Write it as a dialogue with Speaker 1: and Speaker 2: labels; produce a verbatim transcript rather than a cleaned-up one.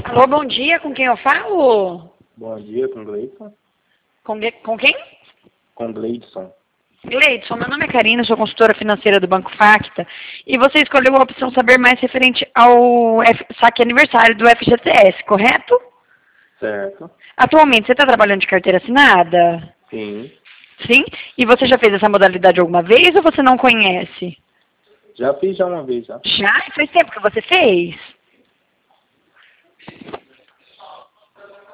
Speaker 1: Alô, bom dia, com quem eu falo?
Speaker 2: Bom dia, com Gleidson.
Speaker 1: Com, Gle- com quem?
Speaker 2: Com Gleidson.
Speaker 1: Gleidson, meu nome é Karina, sou consultora financeira do Banco Facta e você escolheu a opção saber mais referente ao F- saque aniversário do F G T S, correto?
Speaker 2: Certo.
Speaker 1: Atualmente você está trabalhando de carteira assinada?
Speaker 2: Sim.
Speaker 1: Sim? E você já fez essa modalidade alguma vez ou você não conhece?
Speaker 2: Já fiz já uma vez já.
Speaker 1: Já? Faz tempo que você fez?